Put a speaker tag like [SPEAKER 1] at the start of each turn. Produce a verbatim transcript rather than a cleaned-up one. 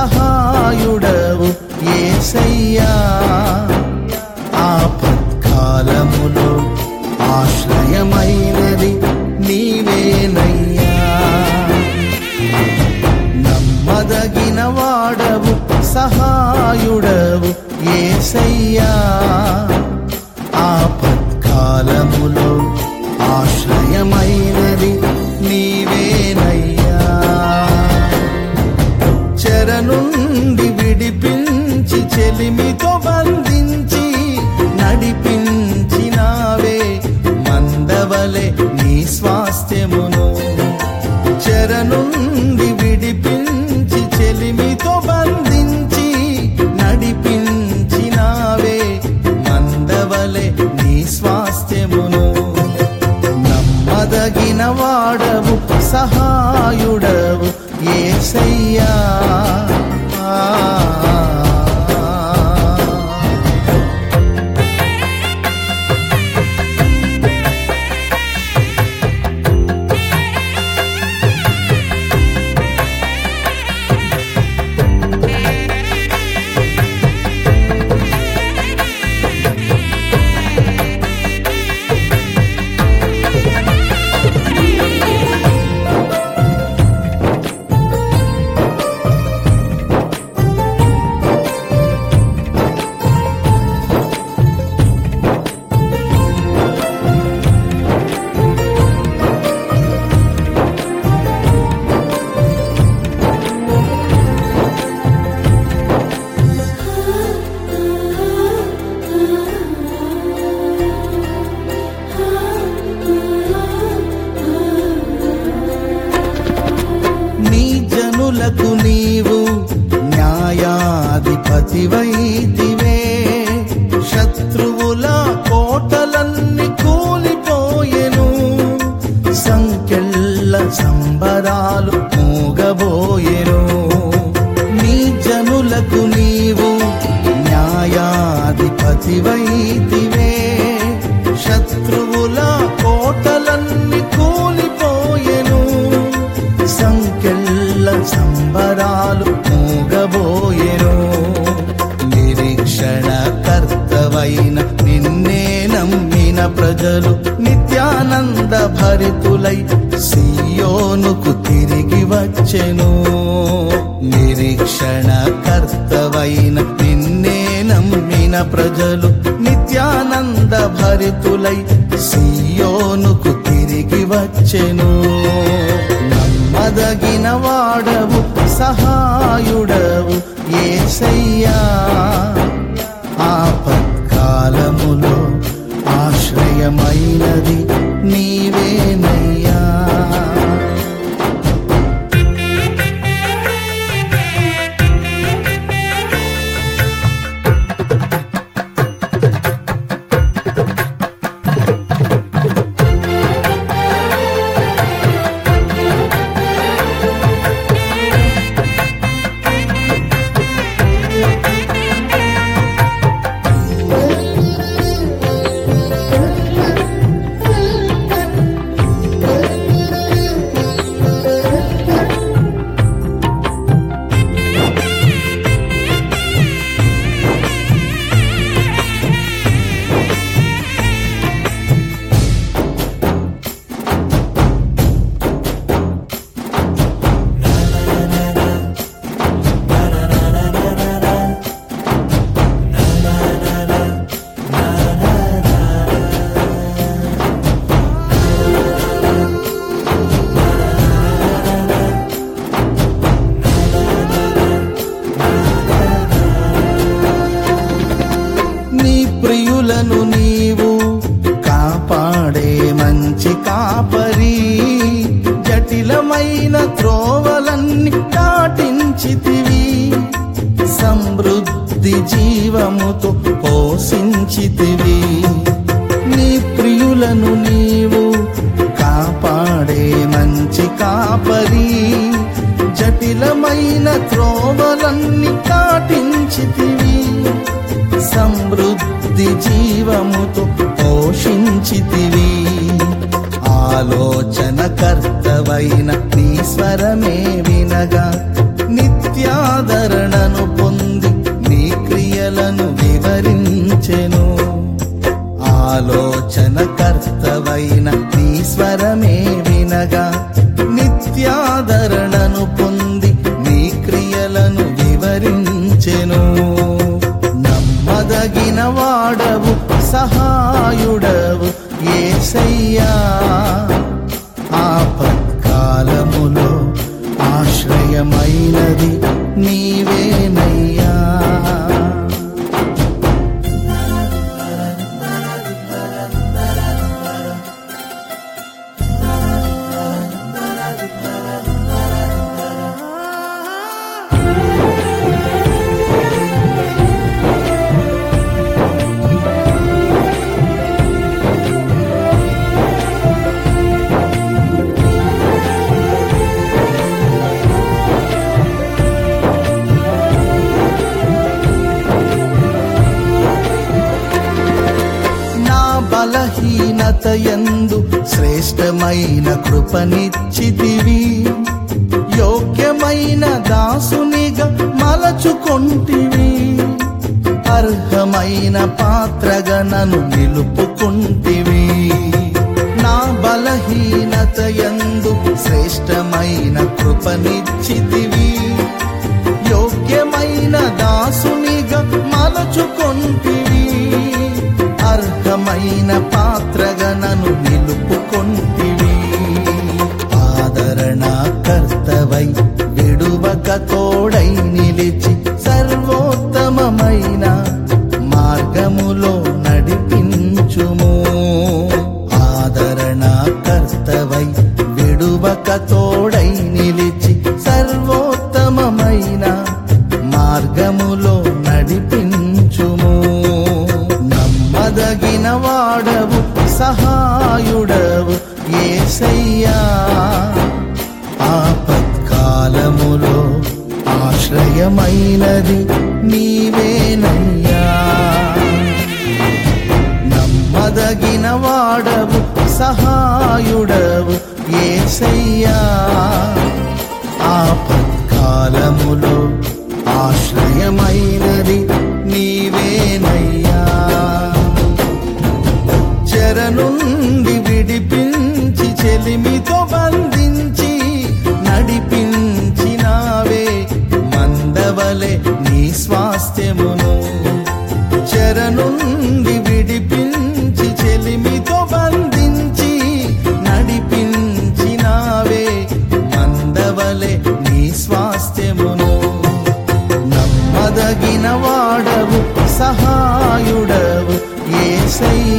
[SPEAKER 1] సహాయుడవు యేసయ్యా. ఆపత్కాలములో ఆశ్రయమైనది నీవేనయ్యా. నమ్మదగిన వాడవు సహాయుడవు యేసయ్యా. ఆపత్కాలములో ఆశ్రయమైనది నీవేనయ్యా. చెర నుండి విడిపించి చెలిమితో బంధించి నడిపించినావే మందవలె నీ స్వాస్థ్యమును. చెర నుండి విడిపించి చెలిమితో బంధించి నడిపించినావే మందవలె నీ స్వాస్థ్యమును. నమ్మదగిన వాడవు సహాయుడవు యేసయ్యా. జనులకు నీవు న్యాయాధిపతివైతివే. శత్రువుల కోటలన్నీ కూలిపోయెను. సంకెళ్ళ సంబరాలు మూగబోయెను. నీ జనులకు నీవు న్యాయాధిపతివైతివే. శత్రువుల కోటలన్నీ కూలిపోయెను. సంకెళ్ళ సంబరాలు మూగబోయెను. నిరీక్షణ కర్తవైన నిన్నే నమ్మిన ప్రజలు నిత్యానంద భరితులై సియోనుకు తిరిగి వచ్చెను. నిరీక్షణ కర్తవైన నిన్నే నమ్మిన ప్రజలు నిత్యానంద భరితులై సియోనుకు తిరిగి వచ్చెను. నమ్మదగిన వాడవు సహాయుడవు యేసయ్యా. ఆపత్కాలములో ఆశ్రయమైనది నీవేనయ్యా. ప్రియులను నీవు కాపాడే మంచి కాపరి. జటిలమైన త్రోవలన్నీ దాటించితివి. సమృద్ధి జీవముతో పోషించితివి. నీ ప్రియులను నీవు కాపాడే మంచి కాపరి. జటిలమైన త్రోవలన్నీ దాటించితివి. సమృద్ధి జీవముతో పోషించితివి. ఆలోచనకర్తవైన నీ స్వరమే వినగా నిత్యాదరణ నిలిచెను. నమ్మదగిన వాడవు సహాయుడవు యేసయ్యా, ఆపత్కాలములో ఆశ్రయమైనది నీవేనయ్యా. బలహీనతయందు శ్రేష్టమైన కృపనిచ్చితివి, యోగ్యమైన దాసునిగా మలచుకొంటివి. అర్హమైన పాత్రగా నన్ను నిలుపుకుంటివి. నా బలహీనతయందు శ్రేష్టమైన కృపనిచ్చితివి, యోగ్యమైన దాసునిగా మలచుకొంటివి. అర్హమైన పాత్రగా నన్ను నిలుపుకొంటివి. ఆదరణ కర్తవై విడువక తోడై నిలిచి సర్వోత్తమమైన మార్గములో నడిపించుము. ఆదరణ కర్తవై విడువక తోడై నిలిచి సర్వోత్తమమైన మార్గములో నడిపించుము. నమ్మదగిన వాడవు సహాయుడవు యేసయ్యా, ఆపత్కాలములో ఆశ్రయమైనది నీవేనయ్యా. నమ్మదగిన వాడవు సహాయుడవు యేసయ్యా, ఆపత్కాలములో ఆశ్రయమైనది నీవేనయ్యా. చెర నుండి విడిపించి చెలిమితో బంధించి నడిపించినావే మందవలె నీ స్వాస్థ్యమును. చెర నుండి విడిపించి చెలిమితో బంధించి నడిపించినావే మందవలె నీ స్వాస్థ్యమును. నమ్మదగిన వాడవు సహాయుడవు యేసయ్యా,